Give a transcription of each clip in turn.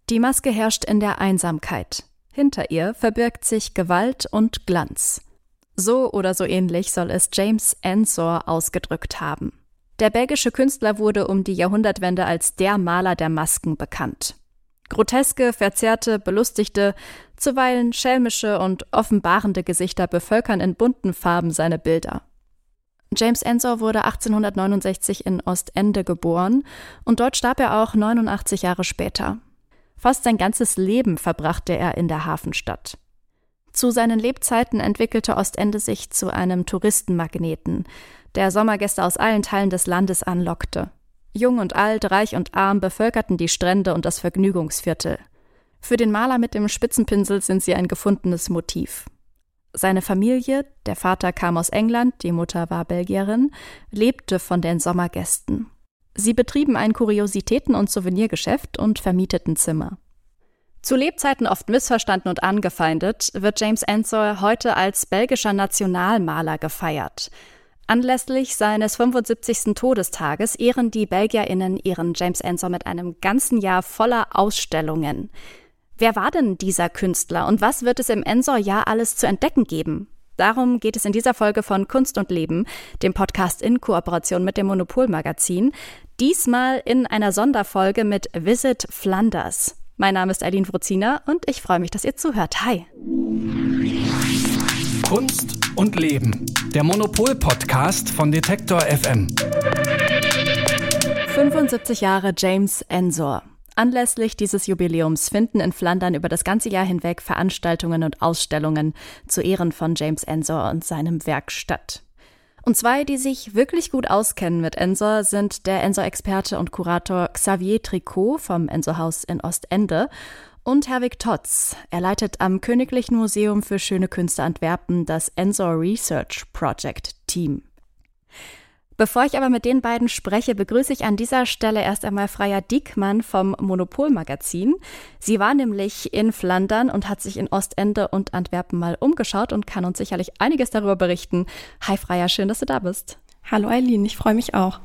Die Maske herrscht in der Einsamkeit. Hinter ihr verbirgt sich Gewalt und Glanz. So oder so ähnlich soll es James Ensor ausgedrückt haben. Der belgische Künstler wurde um die Jahrhundertwende als der Maler der Masken bekannt. Groteske, verzerrte, belustigte, zuweilen schelmische und offenbarende Gesichter bevölkern in bunten Farben seine Bilder. James Ensor wurde 1869 in Ostende geboren und dort starb er auch 89 Jahre später. Fast sein ganzes Leben verbrachte er in der Hafenstadt. Zu seinen Lebzeiten entwickelte Ostende sich zu einem Touristenmagneten, der Sommergäste aus allen Teilen des Landes anlockte. Jung und alt, reich und arm bevölkerten die Strände und das Vergnügungsviertel. Für den Maler mit dem Spitzenpinsel sind sie ein gefundenes Motiv. Seine Familie, der Vater kam aus England, die Mutter war Belgierin, lebte von den Sommergästen. Sie betrieben ein Kuriositäten- und Souvenirgeschäft und vermieteten Zimmer. Zu Lebzeiten oft missverstanden und angefeindet, wird James Ensor heute als belgischer Nationalmaler gefeiert. Anlässlich seines 75. Todestages ehren die BelgierInnen ihren James Ensor mit einem ganzen Jahr voller Ausstellungen. Wer war denn dieser Künstler und was wird es im Ensor-Jahr alles zu entdecken geben? Darum geht es in dieser Folge von Kunst und Leben, dem Podcast in Kooperation mit dem Monopol-Magazin. Diesmal in einer Sonderfolge mit Visit Flanders. Mein Name ist Eileen Wruzina und ich freue mich, dass ihr zuhört. Hi! Kunst und Leben, der Monopol-Podcast von Detektor FM. 75 Jahre James Ensor. Anlässlich dieses Jubiläums finden in Flandern über das ganze Jahr hinweg Veranstaltungen und Ausstellungen zu Ehren von James Ensor und seinem Werk statt. Und zwei, die sich wirklich gut auskennen mit Ensor, sind der Ensor-Experte und Kurator Xavier Tricot vom Ensor-Haus in Ostende und Herwig Totz. Er leitet am Königlichen Museum für Schöne Künste Antwerpen das Ensor Research Project Team. Bevor ich aber mit den beiden spreche, begrüße ich an dieser Stelle erst einmal Freya Diekmann vom Monopol-Magazin. Sie war nämlich in Flandern und hat sich in Ostende und Antwerpen mal umgeschaut und kann uns sicherlich einiges darüber berichten. Hi Freya, schön, dass du da bist. Hallo Eileen, ich freue mich auch.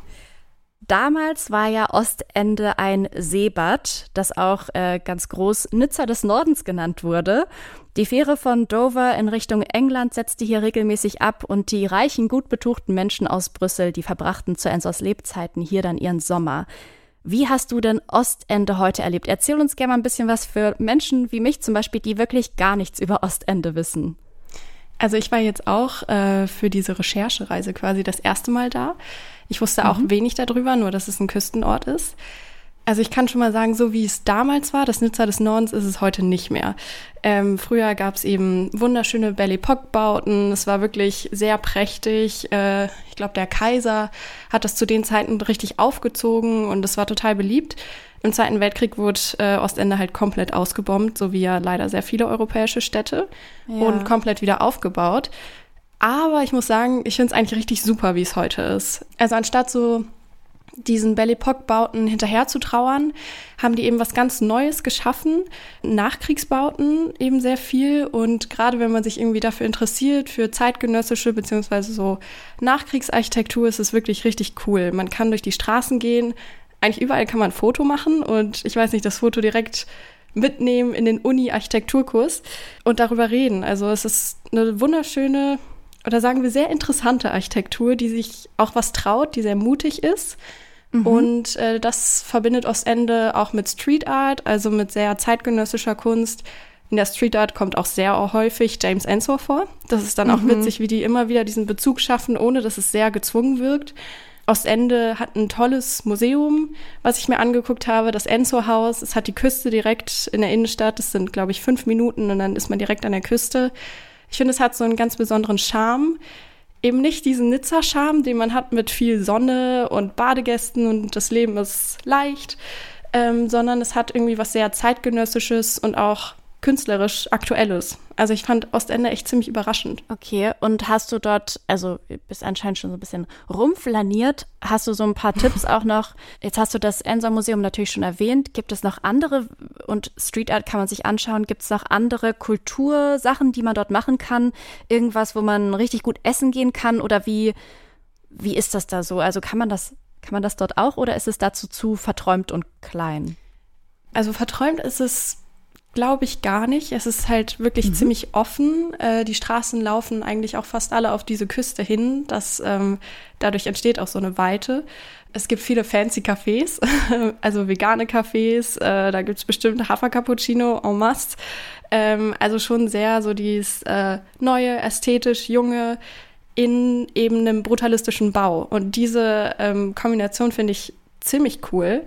Damals war ja Ostende ein Seebad, das auch ganz groß Nizza des Nordens genannt wurde. Die Fähre von Dover in Richtung England setzte hier regelmäßig ab und die reichen, gut betuchten Menschen aus Brüssel, die verbrachten zu Ensors Lebzeiten hier dann ihren Sommer. Wie hast du denn Ostende heute erlebt? Erzähl uns gerne mal ein bisschen was für Menschen wie mich zum Beispiel, die wirklich gar nichts über Ostende wissen. Also ich war jetzt auch für diese Recherchereise quasi das erste Mal da. Ich wusste auch wenig darüber, nur dass es ein Küstenort ist. Also ich kann schon mal sagen, so wie es damals war, das Nizza des Nordens, ist es heute nicht mehr. Früher gab es eben wunderschöne Belle Epoque-Bauten. Es war wirklich sehr prächtig. Ich glaube, der Kaiser hat das zu den Zeiten richtig aufgezogen und es war total beliebt. Im Zweiten Weltkrieg wurde Ostende halt komplett ausgebombt, so wie ja leider sehr viele europäische Städte, und komplett wieder aufgebaut. Aber ich muss sagen, ich finde es eigentlich richtig super, wie es heute ist. Also anstatt so diesen Belle Epoque-Bauten hinterher zu trauern, haben die eben was ganz Neues geschaffen. Nachkriegsbauten eben sehr viel. Und gerade wenn man sich irgendwie dafür interessiert, für zeitgenössische beziehungsweise so Nachkriegsarchitektur, ist es wirklich richtig cool. Man kann durch die Straßen gehen, eigentlich überall kann man ein Foto machen und ich weiß nicht, das Foto direkt mitnehmen in den Uni-Architekturkurs und darüber reden. Also es ist eine wunderschöne, oder sagen wir sehr interessante Architektur, die sich auch was traut, die sehr mutig ist. Und das verbindet Ostende auch mit Street Art, also mit sehr zeitgenössischer Kunst. In der Street Art kommt auch sehr häufig James Ensor vor. Das ist dann auch witzig, wie die immer wieder diesen Bezug schaffen, ohne dass es sehr gezwungen wirkt. Ostende hat ein tolles Museum, was ich mir angeguckt habe, das Ensor-Haus. Es hat die Küste direkt in der Innenstadt. Das sind, glaube ich, 5 Minuten und dann ist man direkt an der Küste. Ich finde, es hat so einen ganz besonderen Charme. Eben nicht diesen Nizza-Charme, den man hat mit viel Sonne und Badegästen und das Leben ist leicht, sondern es hat irgendwie was sehr Zeitgenössisches und auch künstlerisch Aktuelles. Also ich fand Ostende echt ziemlich überraschend. Okay, und hast du dort, also bist anscheinend schon so ein bisschen rumflaniert, hast du so ein paar Tipps auch noch? Jetzt hast du das Ensor-Museum natürlich schon erwähnt. Gibt es noch andere, und Street Art kann man sich anschauen, gibt es noch andere Kultursachen, die man dort machen kann? Irgendwas, wo man richtig gut essen gehen kann? Oder wie ist das da so? Also kann man das dort auch oder ist es dazu zu verträumt und klein? Also verträumt ist es, glaube ich, gar nicht. Es ist halt wirklich ziemlich offen. Die Straßen laufen eigentlich auch fast alle auf diese Küste hin. Dadurch entsteht auch so eine Weite. Es gibt viele fancy Cafés, also vegane Cafés. Da gibt es bestimmt Hafer-Cappuccino en masse. Also schon sehr so dieses neue, ästhetisch, junge in eben einem brutalistischen Bau. Und diese Kombination finde ich ziemlich cool.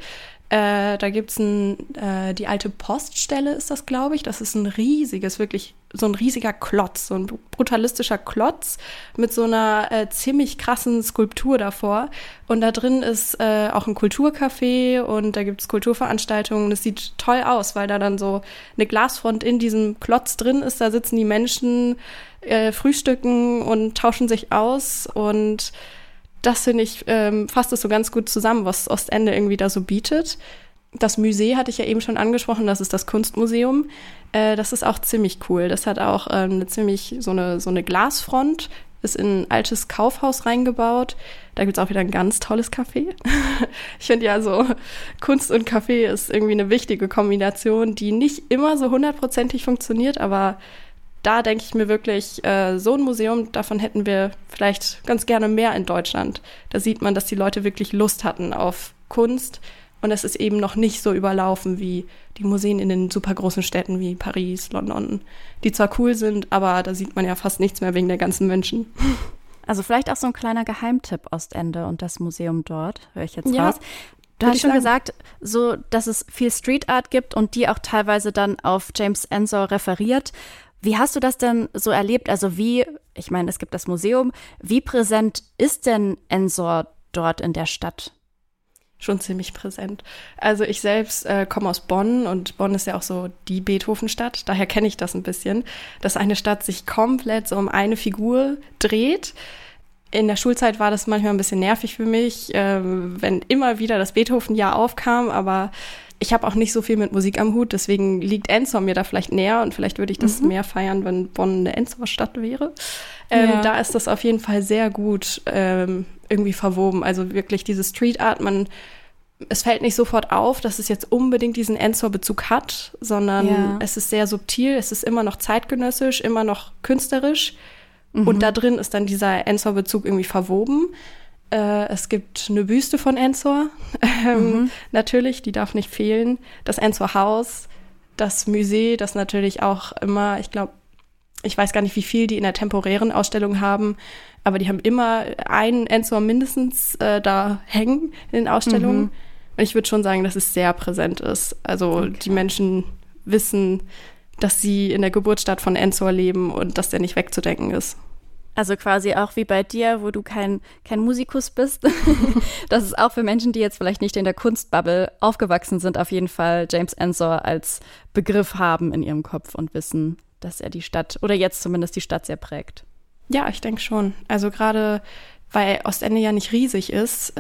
Da gibt's die alte Poststelle ist das, glaube ich. Das ist wirklich so ein riesiger Klotz, so ein brutalistischer Klotz mit so einer ziemlich krassen Skulptur davor. Und da drin ist auch ein Kulturcafé und da gibt's Kulturveranstaltungen. Das sieht toll aus, weil da dann so eine Glasfront in diesem Klotz drin ist. Da sitzen die Menschen, frühstücken und tauschen sich aus und das, finde ich, fasst es so ganz gut zusammen, was Ostende irgendwie da so bietet. Das Musée hatte ich ja eben schon angesprochen, das ist das Kunstmuseum. Das ist auch ziemlich cool. Das hat auch so eine Glasfront, ist in ein altes Kaufhaus reingebaut. Da gibt's auch wieder ein ganz tolles Café. Ich finde ja so, Kunst und Café ist irgendwie eine wichtige Kombination, die nicht immer so 100%ig funktioniert, aber da denke ich mir wirklich, so ein Museum, davon hätten wir vielleicht ganz gerne mehr in Deutschland. Da sieht man, dass die Leute wirklich Lust hatten auf Kunst und es ist eben noch nicht so überlaufen wie die Museen in den super großen Städten wie Paris, London, die zwar cool sind, aber da sieht man ja fast nichts mehr wegen der ganzen Menschen. Also vielleicht auch so ein kleiner Geheimtipp Ostende und das Museum dort, höre ich jetzt raus. Du Würde hast ich schon sagen. gesagt, so, dass es viel Street Art gibt und die auch teilweise dann auf James Ensor referiert. Wie hast du das denn so erlebt? Also ich meine, es gibt das Museum. Wie präsent ist denn Ensor dort in der Stadt? Schon ziemlich präsent. Also ich selbst komme aus Bonn und Bonn ist ja auch so die Beethoven-Stadt. Daher kenne ich das ein bisschen, dass eine Stadt sich komplett so um eine Figur dreht. In der Schulzeit war das manchmal ein bisschen nervig für mich, wenn immer wieder das Beethoven-Jahr aufkam, aber ich habe auch nicht so viel mit Musik am Hut, deswegen liegt Ensor mir da vielleicht näher und vielleicht würde ich das mehr feiern, wenn Bonn eine Ensor-Stadt wäre. Da ist das auf jeden Fall sehr gut irgendwie verwoben. Also wirklich diese Street Art, es fällt nicht sofort auf, dass es jetzt unbedingt diesen Ensor-Bezug hat, sondern es ist sehr subtil, es ist immer noch zeitgenössisch, immer noch künstlerisch und da drin ist dann dieser Ensor-Bezug irgendwie verwoben. Es gibt eine Büste von Ensor, natürlich, die darf nicht fehlen. Das Ensor-Haus, das Musée, das natürlich auch immer, ich weiß gar nicht, wie viel die in der temporären Ausstellung haben, aber die haben immer einen Ensor mindestens da hängen in den Ausstellungen. Und ich würde schon sagen, dass es sehr präsent ist. Also die Menschen wissen, dass sie in der Geburtsstadt von Ensor leben und dass der nicht wegzudenken ist. Also quasi auch wie bei dir, wo du kein Musikus bist. Das ist auch für Menschen, die jetzt vielleicht nicht in der Kunstbubble aufgewachsen sind, auf jeden Fall James Ensor als Begriff haben in ihrem Kopf und wissen, dass er die Stadt, oder jetzt zumindest die Stadt sehr prägt. Ja, ich denke schon. Also gerade, weil Ostende ja nicht riesig ist,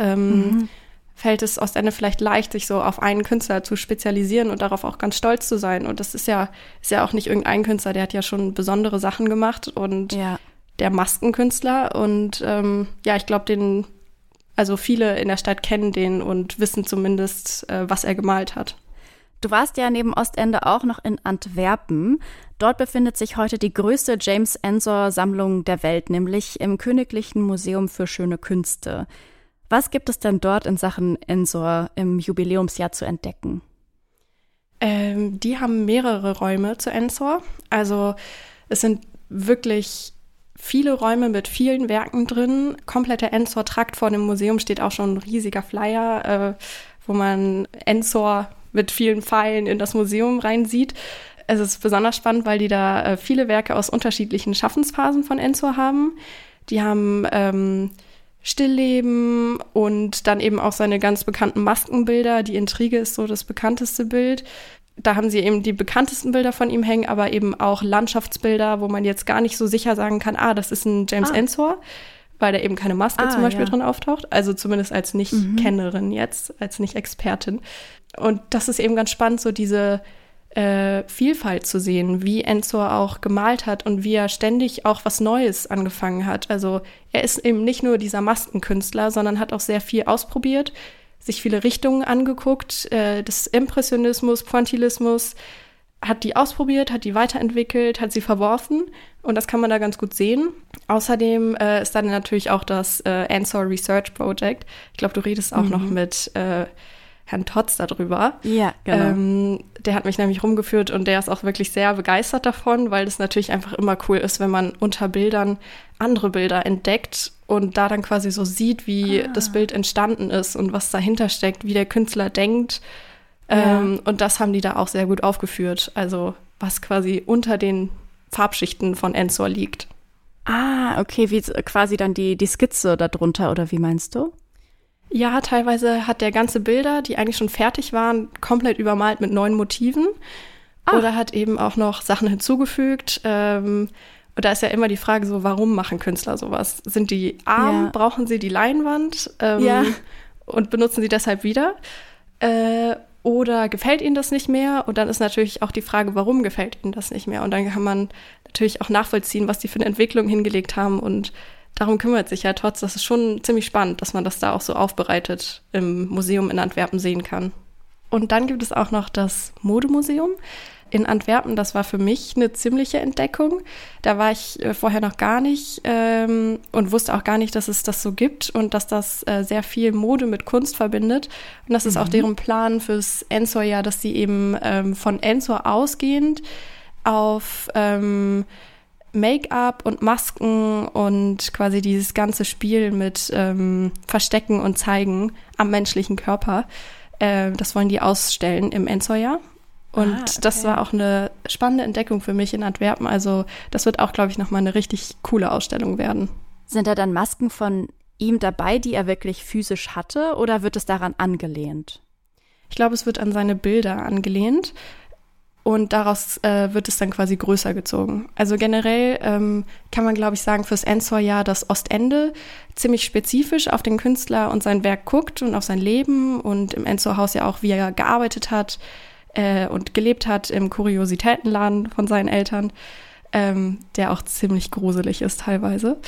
fällt es Ostende vielleicht leicht, sich so auf einen Künstler zu spezialisieren und darauf auch ganz stolz zu sein. Und das ist ja auch nicht irgendein Künstler, der hat ja schon besondere Sachen gemacht und der Maskenkünstler und ich glaube, also viele in der Stadt kennen den und wissen zumindest, was er gemalt hat. Du warst ja neben Ostende auch noch in Antwerpen. Dort befindet sich heute die größte James Ensor-Sammlung der Welt, nämlich im Königlichen Museum für schöne Künste. Was gibt es denn dort in Sachen Ensor im Jubiläumsjahr zu entdecken? Die haben mehrere Räume zu Ensor. Also es sind wirklich viele Räume mit vielen Werken drin. Kompletter Ensor-Trakt vor dem Museum steht auch schon ein riesiger Flyer, wo man Ensor mit vielen Pfeilen in das Museum reinsieht. Es ist besonders spannend, weil die da viele Werke aus unterschiedlichen Schaffensphasen von Ensor haben. Die haben Stillleben und dann eben auch seine ganz bekannten Maskenbilder. Die Intrige ist so das bekannteste Bild. Da haben sie eben die bekanntesten Bilder von ihm hängen, aber eben auch Landschaftsbilder, wo man jetzt gar nicht so sicher sagen kann, das ist ein James Ensor, weil da eben keine Maske zum Beispiel drin auftaucht. Also zumindest als Nicht-Kennerin jetzt, als Nicht-Expertin. Und das ist eben ganz spannend, so diese Vielfalt zu sehen, wie Ensor auch gemalt hat und wie er ständig auch was Neues angefangen hat. Also er ist eben nicht nur dieser Maskenkünstler, sondern hat auch sehr viel ausprobiert sich viele Richtungen angeguckt, des Impressionismus, Pointillismus, hat die ausprobiert, hat die weiterentwickelt, hat sie verworfen und das kann man da ganz gut sehen. Außerdem ist dann natürlich auch das Ensor Research Project. Ich glaube, du redest auch noch mit Herrn Totz darüber. Ja, genau. Der hat mich nämlich rumgeführt und der ist auch wirklich sehr begeistert davon, weil das natürlich einfach immer cool ist, wenn man unter Bildern andere Bilder entdeckt und da dann quasi so sieht, wie das Bild entstanden ist und was dahinter steckt, wie der Künstler denkt. Und das haben die da auch sehr gut aufgeführt. Also was quasi unter den Farbschichten von Ensor liegt. Ah, okay, wie quasi dann die Skizze darunter, oder wie meinst du? Ja, teilweise hat der ganze Bilder, die eigentlich schon fertig waren, komplett übermalt mit neuen Motiven. Oder hat eben auch noch Sachen hinzugefügt. Und da ist ja immer die Frage so, warum machen Künstler sowas? Sind die arm? Ja. Brauchen sie die Leinwand? Und benutzen sie deshalb wieder? Oder gefällt ihnen das nicht mehr? Und dann ist natürlich auch die Frage, warum gefällt ihnen das nicht mehr? Und dann kann man natürlich auch nachvollziehen, was die für eine Entwicklung hingelegt haben. Und darum kümmert sich ja Totz. Das ist schon ziemlich spannend, dass man das da auch so aufbereitet im Museum in Antwerpen sehen kann. Und dann gibt es auch noch das Modemuseum in Antwerpen. Das war für mich eine ziemliche Entdeckung. Da war ich vorher noch gar nicht und wusste auch gar nicht, dass es das so gibt und dass das sehr viel Mode mit Kunst verbindet. Und das ist auch deren Plan fürs Ensor-Jahr, dass sie eben von Ensor ausgehend auf Make-up und Masken und quasi dieses ganze Spiel mit Verstecken und Zeigen am menschlichen Körper, das wollen die ausstellen im Ensor-Jahr. Und das war auch eine spannende Entdeckung für mich in Antwerpen. Also das wird auch, glaube ich, nochmal eine richtig coole Ausstellung werden. Sind da dann Masken von ihm dabei, die er wirklich physisch hatte, oder wird es daran angelehnt? Ich glaube, es wird an seine Bilder angelehnt und daraus wird es dann quasi größer gezogen. Also generell kann man, glaube ich, sagen, fürs Ensor-Jahr, dass Ostende ziemlich spezifisch auf den Künstler und sein Werk guckt und auf sein Leben und im Ensor-Haus ja auch, wie er gearbeitet hat, und gelebt hat im Kuriositätenladen von seinen Eltern, der auch ziemlich gruselig ist teilweise.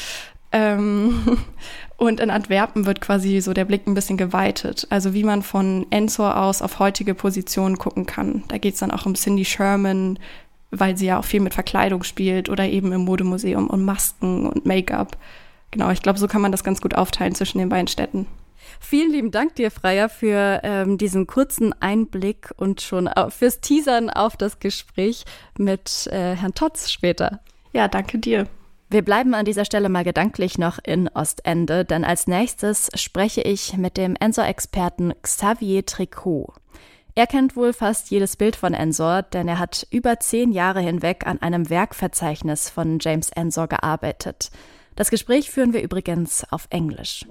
Und in Antwerpen wird quasi so der Blick ein bisschen geweitet, also wie man von Ensor aus auf heutige Positionen gucken kann. Da geht es dann auch um Cindy Sherman, weil sie ja auch viel mit Verkleidung spielt oder eben im Modemuseum und Masken und Make-up. Genau, ich glaube, so kann man das ganz gut aufteilen zwischen den beiden Städten. Vielen lieben Dank dir, Freya, für diesen kurzen Einblick und schon fürs Teasern auf das Gespräch mit Herrn Totz später. Ja, danke dir. Wir bleiben an dieser Stelle mal gedanklich noch in Ostende, denn als nächstes spreche ich mit dem Ensor-Experten Xavier Tricot. Er kennt wohl fast jedes Bild von Ensor, denn er hat über 10 Jahre hinweg an einem Werkverzeichnis von James Ensor gearbeitet. Das Gespräch führen wir übrigens auf Englisch.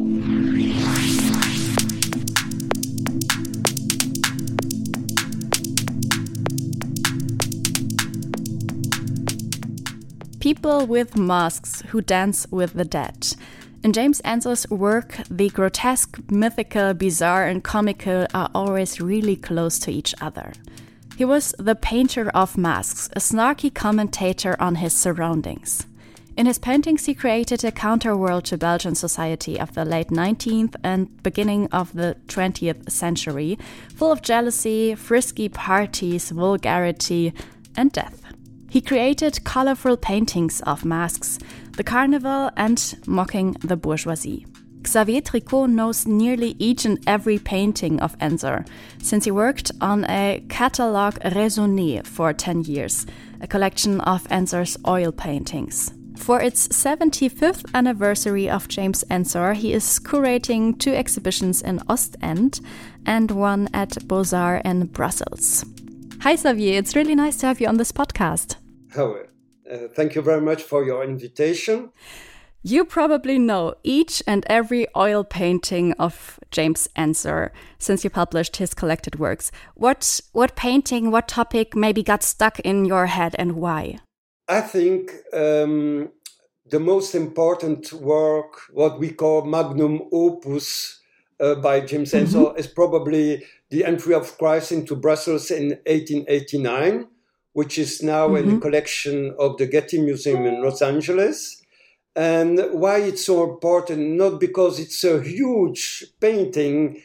People with masks who dance with the dead. In James Ensor's work, the grotesque, mythical, bizarre and comical are always really close to each other. He was the painter of masks, a snarky commentator on his surroundings. In his paintings, he created a counterworld to Belgian society of the late 19th and beginning of the 20th century, full of jealousy, frisky parties, vulgarity, and death. He created colorful paintings of masks, the carnival, and mocking the bourgeoisie. Xavier Tricot knows nearly each and every painting of Ensor, since he worked on a catalogue raisonné for 10 years, a collection of Ensor's oil paintings. For its 75th anniversary of James Ensor, he is curating 2 exhibitions in Ostend and 1 at Beaux-Arts in Brussels. Hi Xavier, it's really nice to have you on this podcast. Oh, thank you very much for your invitation. You probably know each and every oil painting of James Ensor since you published his collected works. What painting, what topic maybe got stuck in your head and why? I think the most important work, what we call magnum opus by James Ensor, is probably the entry of Christ into Brussels in 1889, which is now in the collection of the Getty Museum in Los Angeles. And why it's so important, not because it's a huge painting,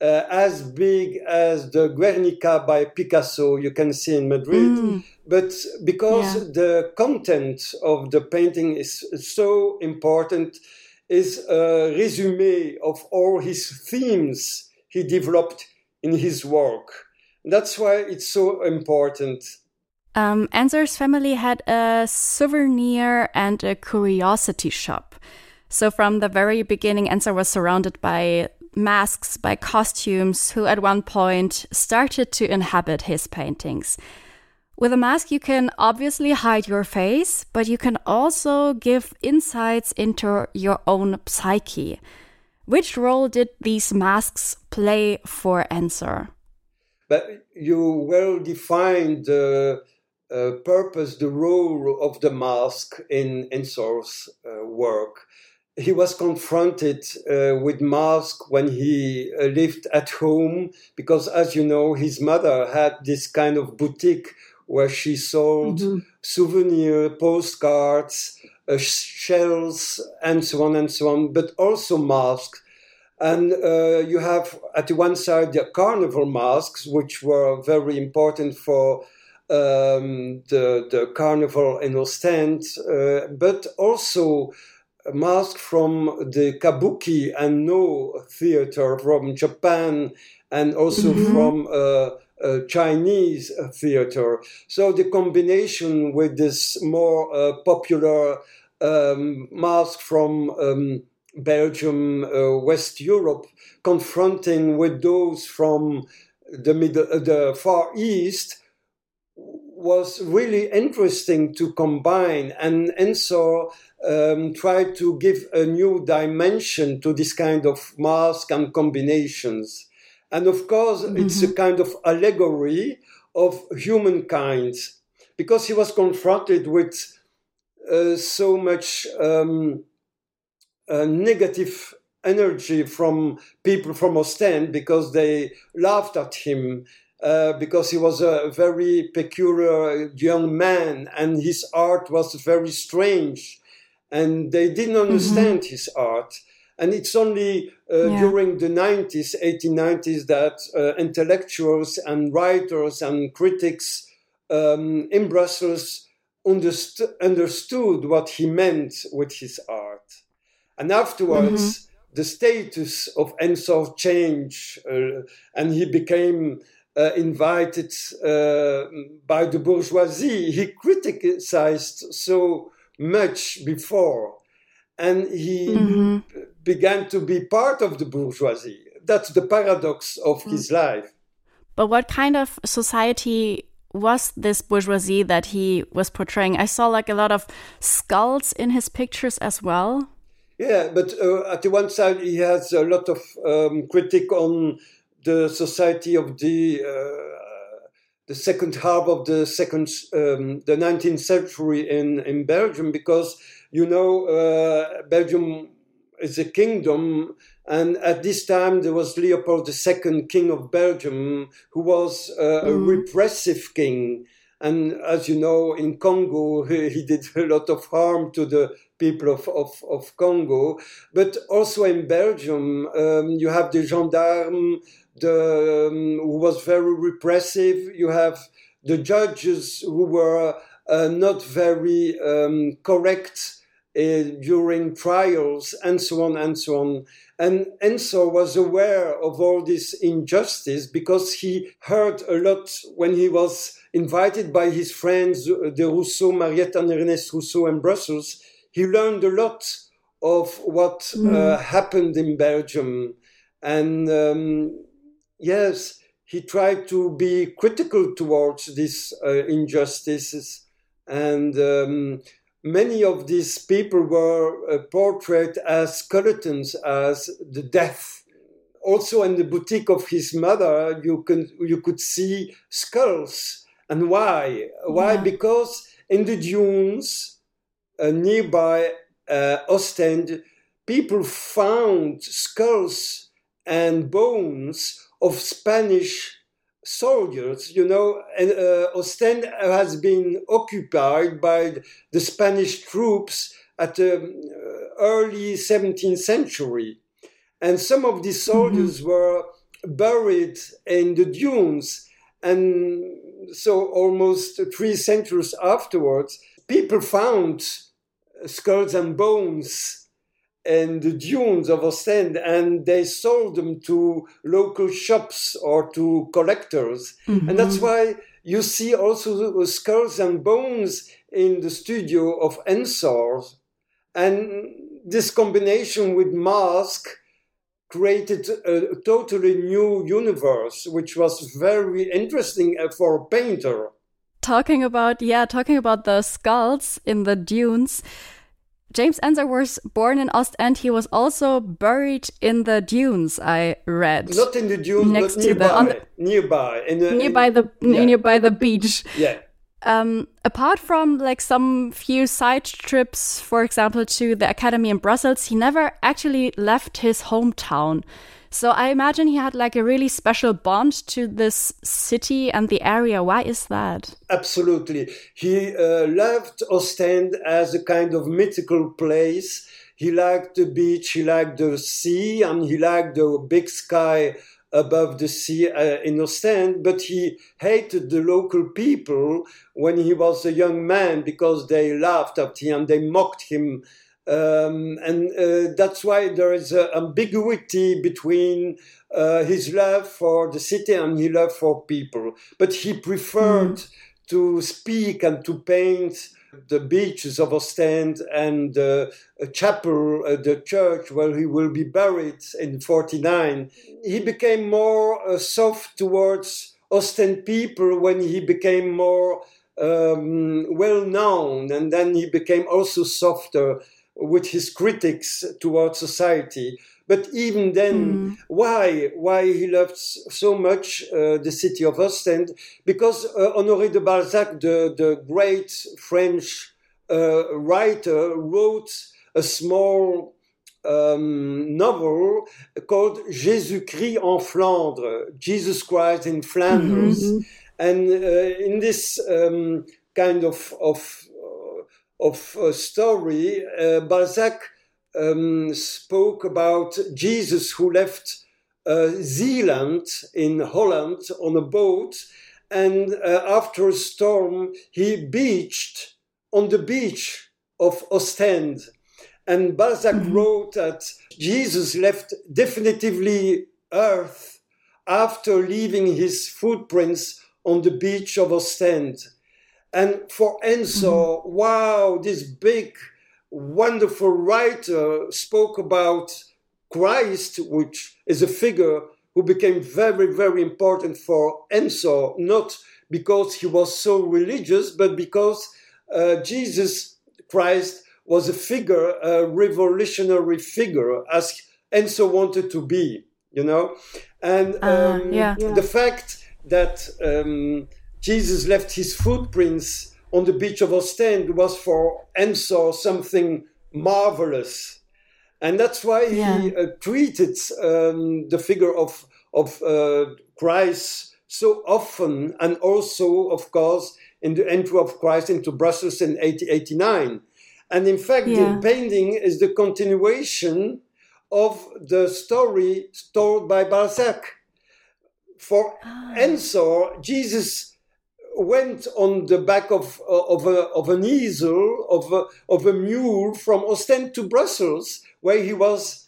as big as the Guernica by Picasso you can see in Madrid. But because the content of the painting is so important, is a resume of all his themes he developed in his work. That's why it's so important. Ensor's family had a souvenir and a curiosity shop. So from the very beginning, Ensor was surrounded by masks, by costumes, who at one point started to inhabit his paintings. With a mask, you can obviously hide your face, but you can also give insights into your own psyche. Which role did these masks play for Ensor? But you well defined the purpose, the role of the mask in Ensor's work. He was confronted with mask when he lived at home because, as you know, his mother had this kind of boutique where she sold souvenir, postcards, shells, and so on, but also masks. And you have at one side the carnival masks, which were very important for the carnival in Ostend, but also a mask from the Kabuki and No theater from Japan and also from Chinese theater. So the combination with this more popular mask from Belgium, West Europe, confronting with those from the Far East, was really interesting to combine, and Ensor tried to give a new dimension to this kind of mask and combinations. And of course, it's a kind of allegory of humankind, because he was confronted with so much negative energy from people from Ostend, because they laughed at him, because he was a very peculiar young man and his art was very strange and they didn't understand his art. And it's only during the 90s, 1890s, that intellectuals and writers and critics in Brussels understood what he meant with his art. And afterwards, the status of Ensor changed, and he became invited by the bourgeoisie. He criticized so much before, and he began to be part of the bourgeoisie. That's the paradox of his life. But what kind of society was this bourgeoisie that he was portraying? I saw like a lot of skulls in his pictures as well. Yeah, but at the one side he has a lot of critique on the society of the second half of the 19th century in Belgium, because you know Belgium is a kingdom, and at this time there was Leopold II, King of Belgium, who was a repressive king. And as you know, in Congo, he did a lot of harm to the people of Congo. But also in Belgium, you have the gendarme, who was very repressive. You have the judges who were not very correct during trials, and so on and so on. And Ensor was aware of all this injustice because he heard a lot when he was invited by his friends, the Rousseau, Mariette and Ernest Rousseau in Brussels. He learned a lot of what happened in Belgium. And yes, he tried to be critical towards these injustices. And many of these people were portrayed as skeletons, as the death. Also in the boutique of his mother, you could see skulls. And why? Why? Because in the dunes nearby Ostend, people found skulls and bones of Spanish soldiers. You know, and Ostend has been occupied by the Spanish troops at the early 17th century. And some of these soldiers were buried in the dunes. And so almost 3 centuries afterwards, people found skulls and bones in the dunes of Ostend, and they sold them to local shops or to collectors. Mm-hmm. And that's why you see also skulls and bones in the studio of Ensor. And this combination with Mask created a totally new universe, which was very interesting for a painter. Talking about the skulls in the dunes, James Ensor was born in Ostend. He was also buried in the dunes, I read. Not in the dunes, next but nearby. Nearby the beach. Yeah. Apart from like some few side trips, for example, to the academy in Brussels, he never actually left his hometown. So I imagine he had like a really special bond to this city and the area. Why is that? Absolutely. He loved Ostend as a kind of mythical place. He liked the beach, he liked the sea, and he liked the big sky above the sea in Ostend, but he hated the local people when he was a young man because they laughed at him and they mocked him. And that's why there is an ambiguity between his love for the city and his love for people. But he preferred to speak and to paint the beaches of Ostend and a chapel, the church where he will be buried in 1949. He became more soft towards Ostend people when he became more well-known, and then he became also softer with his critics towards society. But even then, why he loved so much the city of Ostend? Because Honoré de Balzac, the great French writer, wrote a small novel called Jésus-Christ en Flandre, Jesus Christ in Flanders. Mm-hmm. And in this kind of story, Balzac spoke about Jesus who left Zeeland in Holland on a boat, and after a storm he beached on the beach of Ostend. And Balzac wrote that Jesus left definitively Earth after leaving his footprints on the beach of Ostend. And for Ensor, wow, this big, wonderful writer spoke about Christ, which is a figure who became very, very important for Ensor, not because he was so religious, but because Jesus Christ was a figure, a revolutionary figure, as Ensor wanted to be, you know? And the fact that Jesus left his footprints on the beach of Ostend was for Ensor something marvelous. And that's why he treated the figure of Christ so often, and also, of course, in the entry of Christ into Brussels in 1889. And in fact, the painting is the continuation of the story told by Balzac. For Ensor, Jesus went on the back of an easel, of a mule from Ostend to Brussels, where he was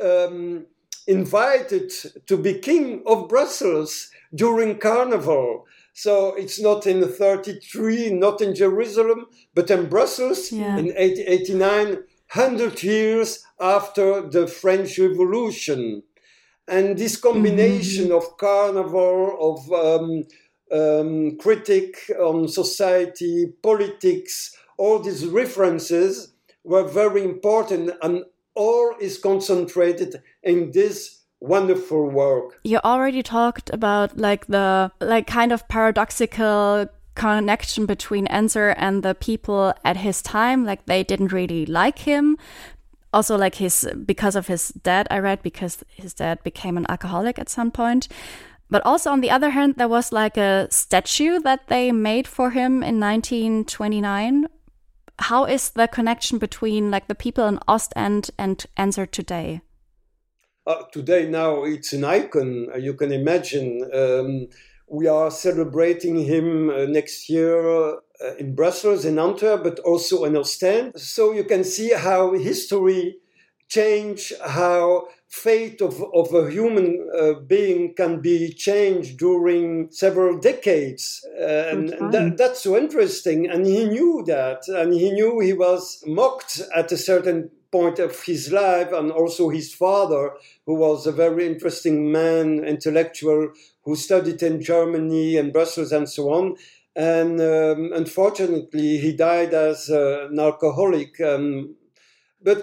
invited to be king of Brussels during Carnival. So it's not in 1933, not in Jerusalem, but in Brussels in 1889, 100 years after the French Revolution. And this combination of Carnival, of critique on society, politics, all these references were very important, and all is concentrated in this wonderful work. You already talked about the kind of paradoxical connection between Ensor and the people at his time. Like, they didn't really like him. Also, because of his dad, I read, because his dad became an alcoholic at some point. But also, on the other hand, there was like a statue that they made for him in 1929. How is the connection between the people in Ostend and Ensor today? today now it's an icon. You can imagine. We are celebrating him next year in Brussels, in Antwerp, but also in Ostend. So you can see how history change, how fate of a human being can be changed during several decades. That's so interesting. And he knew that. And he knew he was mocked at a certain point of his life, and also his father, who was a very interesting man, intellectual, who studied in Germany and Brussels and so on. And unfortunately, he died as an alcoholic. But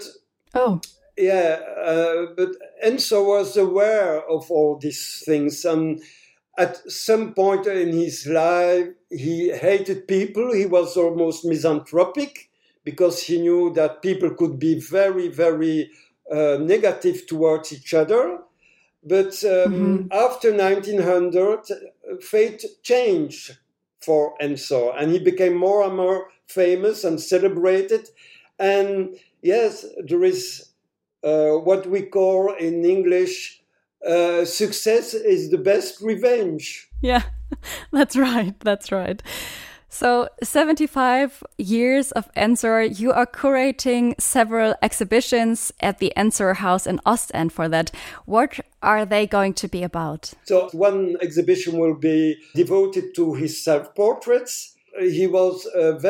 Ensor was aware of all these things. And at some point in his life, he hated people. He was almost misanthropic, because he knew that people could be very, very negative towards each other. But after 1900, fate changed for Ensor, and he became more and more famous and celebrated. And yes, there is what we call in English, success is the best revenge. Yeah, that's right. So 75 years of Ensor, you are curating several exhibitions at the Ensor House in Ostend for that. What are they going to be about? So one exhibition will be devoted to his self-portraits. He was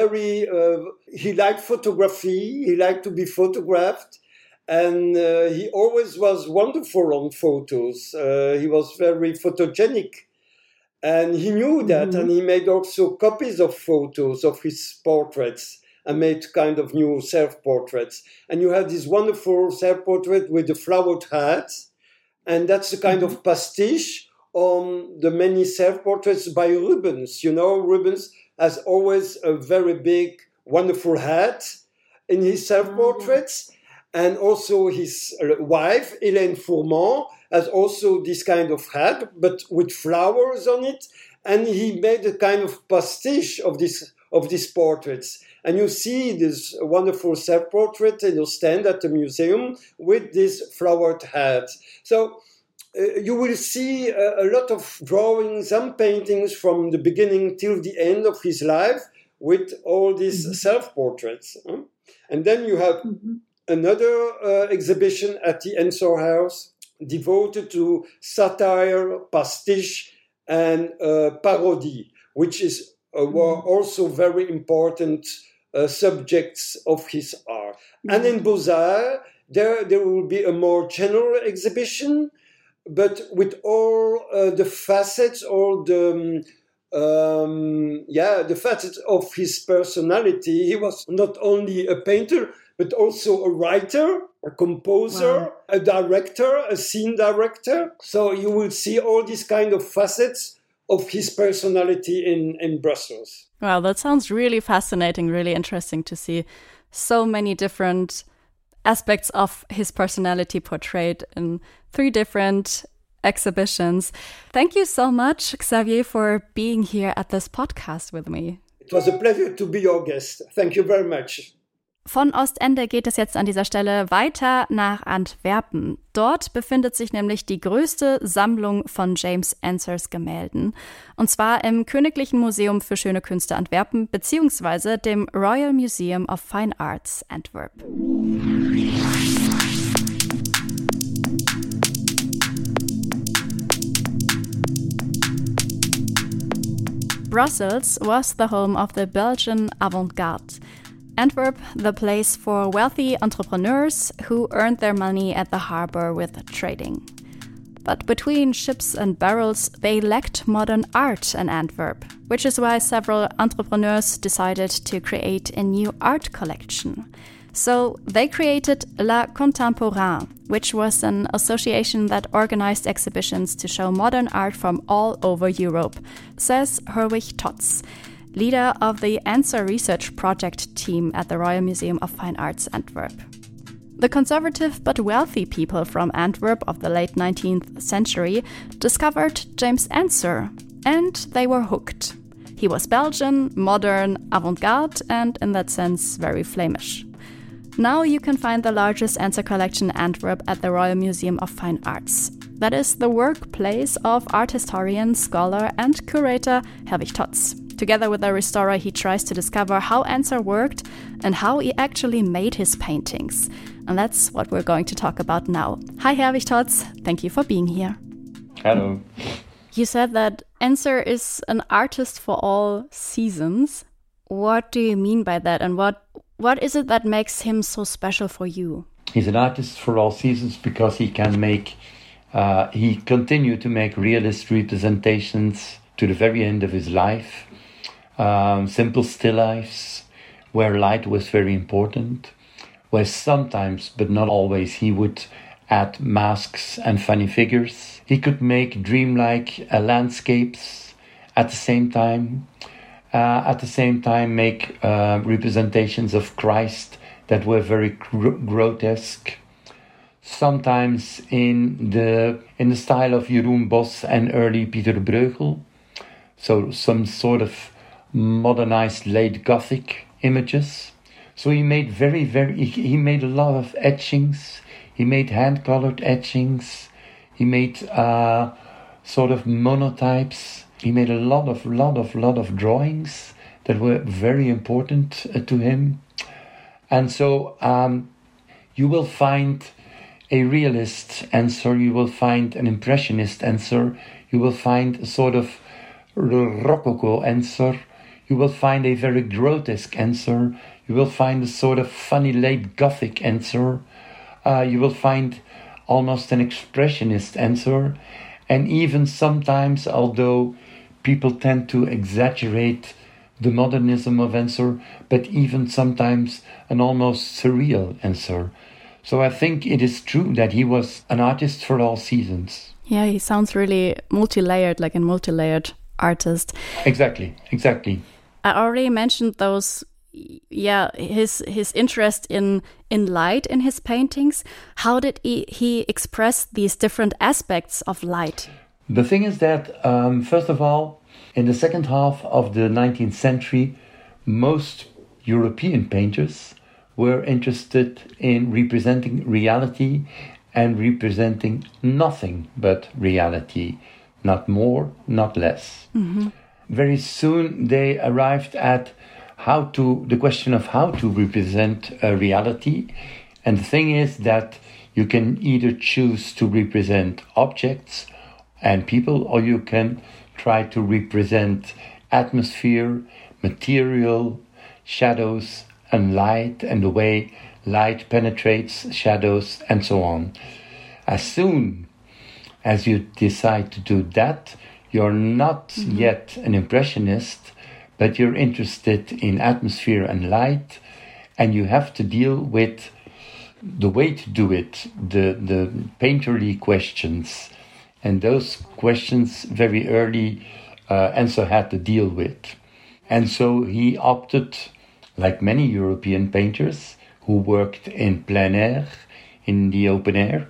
he liked photography, he liked to be photographed, and he always was wonderful on photos. He was very photogenic. And he knew that, and he made also copies of photos of his portraits and made kind of new self-portraits. And you have this wonderful self-portrait with the flowered hat, and that's a kind of pastiche on the many self-portraits by Rubens. You know, Rubens has always a very big, wonderful hat in his self-portraits, and also his wife, Hélène Fourment, has also this kind of hat, but with flowers on it. And he made a kind of pastiche of these portraits. And you see this wonderful self-portrait in Ostend at the museum with this flowered hat. So you will see a lot of drawings and paintings from the beginning till the end of his life with all these self-portraits. And then you have another exhibition at the Ensor House, devoted to satire, pastiche, and parody, which were also very important subjects of his art. And in Beaux-Arts, there will be a more general exhibition, but with all the facets, all the facets of his personality. He was not only a painter, but also a writer, a composer, a director, a scene director. So you will see all these kind of facets of his personality in Brussels. Wow, that sounds really fascinating, really interesting to see so many different aspects of his personality portrayed in 3 different exhibitions. Thank you so much, Xavier, for being here at this podcast with me. It was a pleasure to be your guest. Thank you very much. Von Ostende geht es jetzt an dieser Stelle weiter nach Antwerpen. Dort befindet sich nämlich die größte Sammlung von James Ensors Gemälden. Und zwar im Königlichen Museum für Schöne Künste Antwerpen bzw. dem Royal Museum of Fine Arts Antwerp. Brussels was the home of the Belgian avant-garde. Antwerp, the place for wealthy entrepreneurs who earned their money at the harbor with trading. But between ships and barrels, they lacked modern art in Antwerp, which is why several entrepreneurs decided to create a new art collection. So they created La Contemporain, which was an association that organized exhibitions to show modern art from all over Europe, says Herwig Totz, leader of the Ensor Research Project team at the Royal Museum of Fine Arts Antwerp. The conservative but wealthy people from Antwerp of the late 19th century discovered James Ensor, and they were hooked. He was Belgian, modern, avant-garde, and in that sense very Flemish. Now you can find the largest Ensor collection in Antwerp at the Royal Museum of Fine Arts. That is the workplace of art historian, scholar and curator Herwig Totz. Together with a restorer, he tries to discover how Ensor worked and how he actually made his paintings. And that's what we're going to talk about now. Hi Herwig Totz, thank you for being here. Hello. You said that Ensor is an artist for all seasons. What do you mean by that, and what is it that makes him so special for you? He's an artist for all seasons because he continued to make realist representations to the very end of his life. Simple still lifes, where light was very important, where sometimes, but not always, he would add masks and funny figures. He could make dreamlike landscapes at the same time. Make representations of Christ that were very grotesque. Sometimes in the style of Jeroen Bosch and early Pieter Bruegel. So some sort of modernized late Gothic images. So he made he made a lot of etchings. He made hand-colored etchings. He made sort of monotypes. He made a lot of drawings that were very important to him. And so you will find a realist Ensor, you will find an impressionist Ensor, you will find a sort of rococo Ensor, you will find a very grotesque Ensor, you will find a sort of funny late Gothic Ensor, you will find almost an expressionist Ensor, and even sometimes, although people tend to exaggerate the modernism of Ensor, but even sometimes an almost surreal Ensor. So I think it is true that he was an artist for all seasons. Yeah, he sounds really multi-layered, like a multi-layered artist. Exactly. I already mentioned those, his interest in light in his paintings. How did he express these different aspects of light? The thing is that, first of all, in the second half of the 19th century, most European painters were interested in representing reality and representing nothing but reality, not more, not less. Mm-hmm. Very soon they arrived at the question of how to represent reality. And the thing is that you can either choose to represent objects and people, or you can try to represent atmosphere, material, shadows, and light, and the way light penetrates shadows, and so on. As soon as you decide to do that, you're not yet an impressionist, but you're interested in atmosphere and light, and you have to deal with the way to do it, the painterly questions. And those questions very early Ensor had to deal with. And so he opted, like many European painters who worked in plein air, in the open air,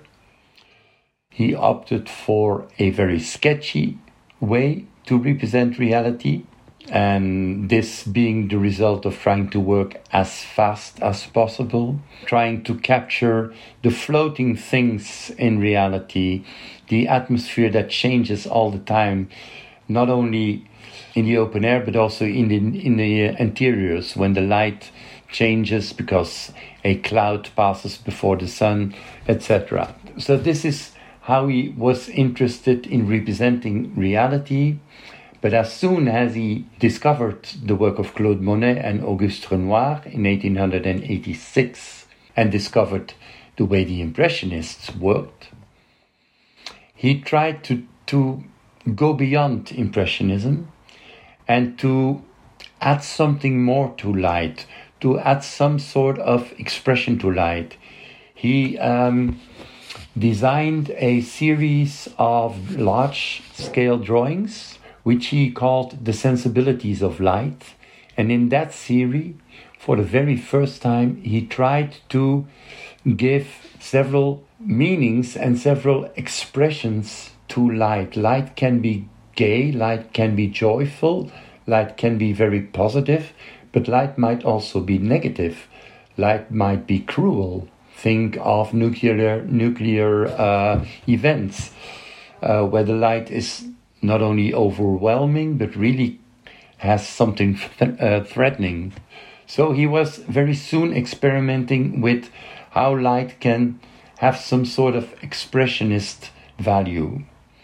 he opted for a very sketchy way to represent reality, and this being the result of trying to work as fast as possible, trying to capture the floating things in reality, the atmosphere that changes all the time, not only in the open air but also in the interiors, when the light changes because a cloud passes before the sun, etc. So this is how he was interested in representing reality. But as soon as he discovered the work of Claude Monet and Auguste Renoir in 1886 and discovered the way the Impressionists worked, he tried to go beyond Impressionism and to add something more to light, to add some sort of expression to light. He designed a series of large-scale drawings which he called The Sensibilities of Light. And in that series, for the very first time, he tried to give several meanings and several expressions to light. Light can be gay, light can be joyful, light can be very positive, but light might also be negative. light might be cruel. Think of nuclear events, where the light is not only overwhelming, but really has something threatening. So he was very soon experimenting with how light can have some sort of expressionist value.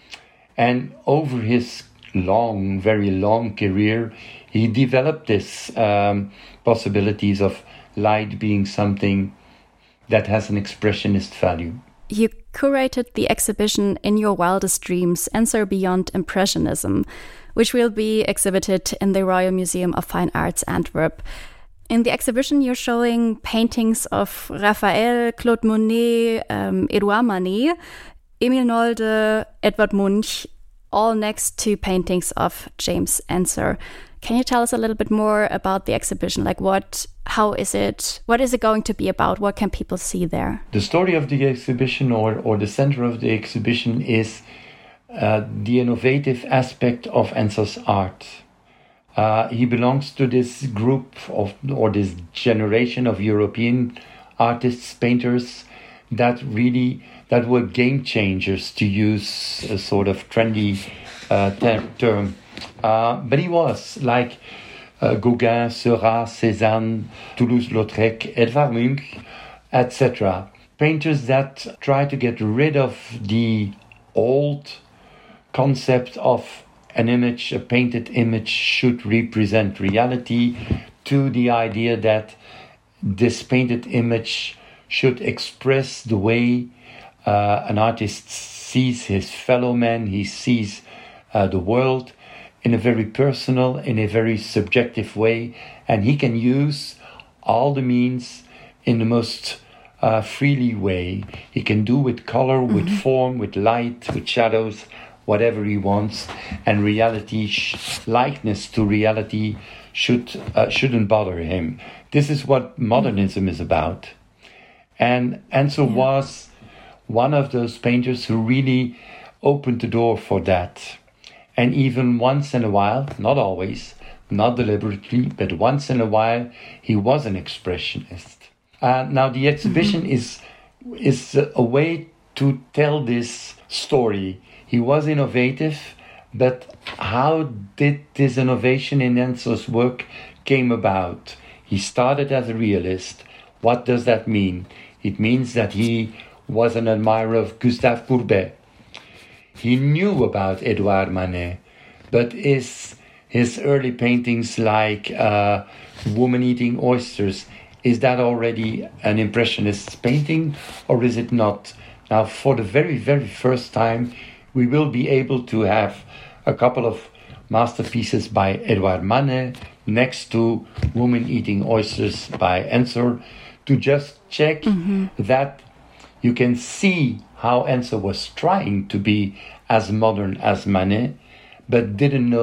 And over his very long career, he developed this possibilities of light being something that has an expressionist value. You curated the exhibition In Your Wildest Dreams, Ensor Beyond Impressionism, which will be exhibited in the Royal Museum of Fine Arts, Antwerp. In the exhibition, you're showing paintings of Raphael, Claude Monet, Edouard Manet, Emil Nolde, Edvard Munch, all next to paintings of James Ensor. Can you tell us a little bit more about the exhibition? Like what is it going to be about? What can people see there? The story of the exhibition or the center of the exhibition is the innovative aspect of Ensor's art. He belongs to this group or this generation of European artists, painters that were game changers, to use a sort of trendy term. But he was like Gauguin, Seurat, Cézanne, Toulouse-Lautrec, Edvard Munch, etc. Painters that try to get rid of the old concept of an image, a painted image should represent reality, to the idea that this painted image should express the way an artist sees his fellow man, he sees the world in a very personal, in a very subjective way, and he can use all the means in the most freely way. He can do with color, with form, with light, with shadows, whatever he wants, and reality, likeness to reality shouldn't bother him. This is what modernism is about. And Ensor was one of those painters who really opened the door for that. And even once in a while, not always, not deliberately, but once in a while, he was an expressionist. Now the exhibition is a way to tell this story. He was innovative, but how did this innovation in Ensor's work came about? He started as a realist. What does that mean? It means that he was an admirer of Gustave Courbet. He knew about Edouard Manet, but his early paintings like Woman Eating Oysters, is that already an impressionist painting or is it not? Now, for the very, very first time, we will be able to have a couple of masterpieces by Edouard Manet next to Woman Eating Oysters by Ensor, to just check that you can see how Ensor was trying to be as modern as Manet, but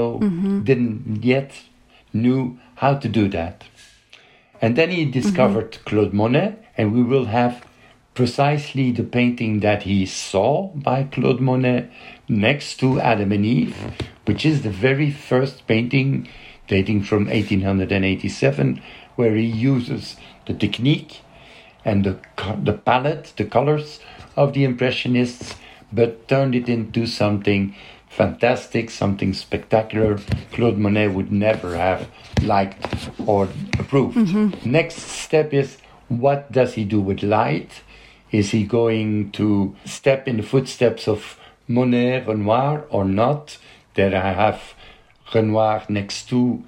didn't yet knew how to do that. And then he discovered Claude Monet, and we will have precisely the painting that he saw by Claude Monet next to Adam and Eve, which is the very first painting dating from 1887, where he uses the technique and the palette, the colors of the Impressionists, but turned it into something fantastic, something spectacular Claude Monet would never have liked or approved. Next step is, what does he do with light? Is he going to step in the footsteps of Monet, Renoir, or not? There I have Renoir next to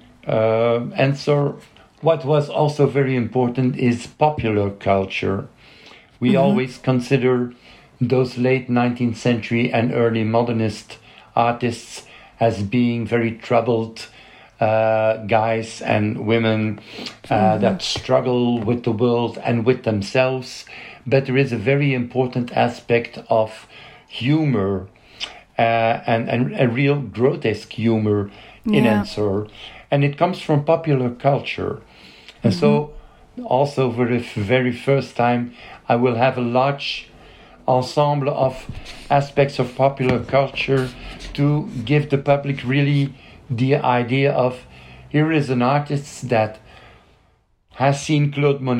Ensor. What was also very important is popular culture. We always consider those late 19th century and early modernist artists as being very troubled guys and women that struggle with the world and with themselves. But there is a very important aspect of humor and a real grotesque humor in Ensor. And it comes from popular culture. And so also for the very first time, I will have a large ensemble of aspects of popular culture to give the public really the idea of, here is an artist that has seen Claude Monet,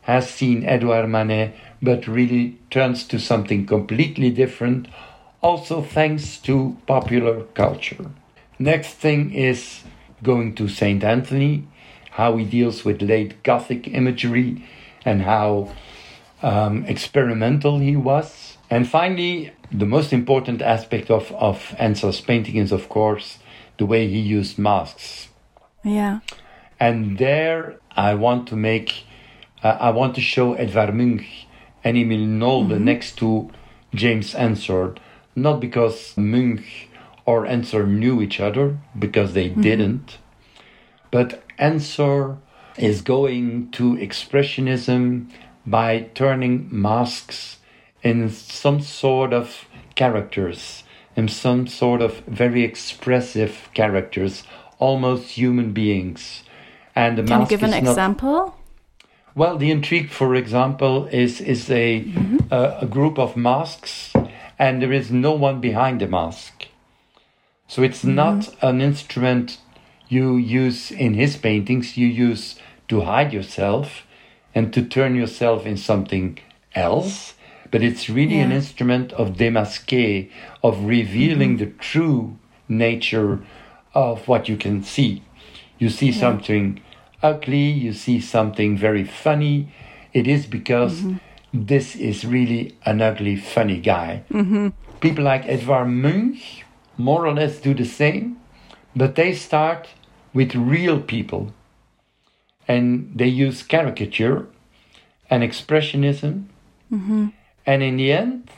has seen Edouard Manet, but really turns to something completely different, also thanks to popular culture. Next thing is going to St. Anthony, how he deals with late Gothic imagery and how experimental he was. And finally, the most important aspect of Ensor's painting is, of course, the way he used masks. Yeah. And there I want to show Edvard Munch and Emil Nolde next to James Ensor, not because Munch or Ensor knew each other, because they didn't, but Ensor is going to expressionism by turning masks in some sort of characters, in some sort of very expressive characters, almost human beings. And the Can you mask give an is not, example? well, the intrigue, for example, is a group of masks, and there is no one behind the mask. So it's not an instrument you use in his paintings, you use to hide yourself and to turn yourself in something else, but it's really an instrument of démasquer, of revealing the true nature of what you can see. You see something ugly, you see something very funny. It is because this is really an ugly, funny guy. People like Edvard Munch more or less do the same, but they start with real people. And they use caricature and expressionism. And in the end,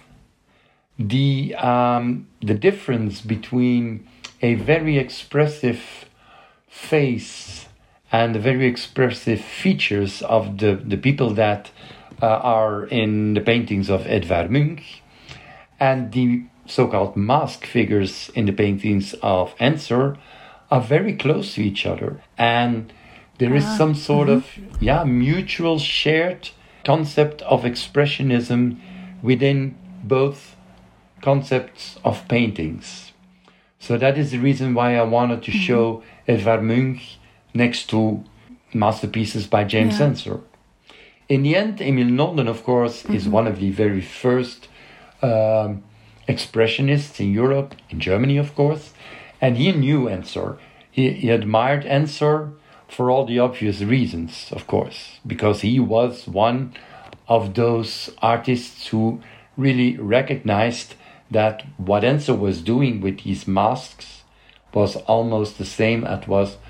the difference between a very expressive face and the very expressive features of the people that are in the paintings of Edvard Munch and the so-called mask figures in the paintings of Ensor are very close to each other. And there is some sort of mutual shared concept of expressionism within both concepts of paintings. So that is the reason why I wanted to show Edvard Munch next to masterpieces by James Ensor. In the end, Emil Nolde, of course, is one of the very first expressionists in Europe, in Germany, of course, and he knew Ensor. He admired Ensor for all the obvious reasons, of course, because he was one of those artists who really recognized that what Ensor was doing with these masks was almost the same as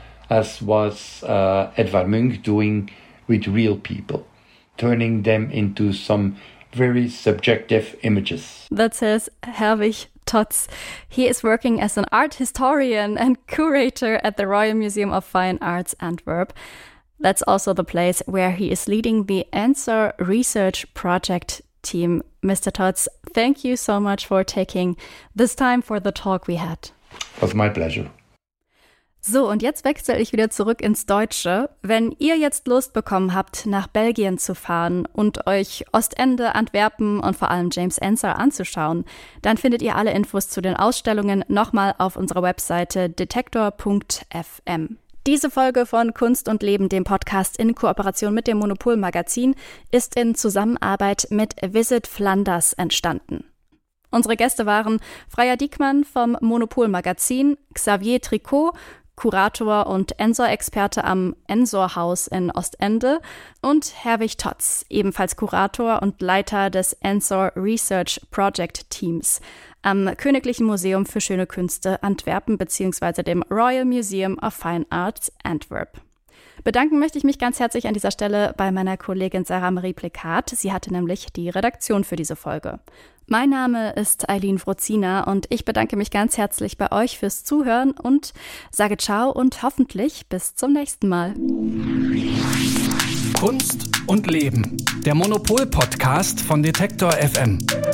was Edvard Munch doing with real people, turning them into some very subjective images. That says Herwig Totz. He is working as an art historian and curator at the Royal Museum of Fine Arts, Antwerp. That's also the place where he is leading the Ensor Research Project team. Mr. Totz, thank you so much for taking this time for the talk we had. It was my pleasure. So, und jetzt wechsle ich wieder zurück ins Deutsche. Wenn ihr jetzt Lust bekommen habt, nach Belgien zu fahren und euch Ostende, Antwerpen und vor allem James Ensor anzuschauen, dann findet ihr alle Infos zu den Ausstellungen nochmal auf unserer Webseite detektor.fm. Diese Folge von Kunst und Leben, dem Podcast in Kooperation mit dem Monopol Magazin, ist in Zusammenarbeit mit Visit Flanders entstanden. Unsere Gäste waren Freya Diekmann vom Monopol Magazin, Xavier Tricot, Kurator und Ensor-Experte am Ensor-Haus in Ostende, und Herwig Totz, ebenfalls Kurator und Leiter des Ensor Research Project Teams am Königlichen Museum für Schöne Künste Antwerpen bzw. dem Royal Museum of Fine Arts Antwerp. Bedanken möchte ich mich ganz herzlich an dieser Stelle bei meiner Kollegin Sarah Marie Plekat. Sie hatte nämlich die Redaktion für diese Folge. Mein Name ist Eileen Frozina und ich bedanke mich ganz herzlich bei euch fürs Zuhören und sage ciao und hoffentlich bis zum nächsten Mal. Kunst und Leben, der Monopol-Podcast von Detektor FM.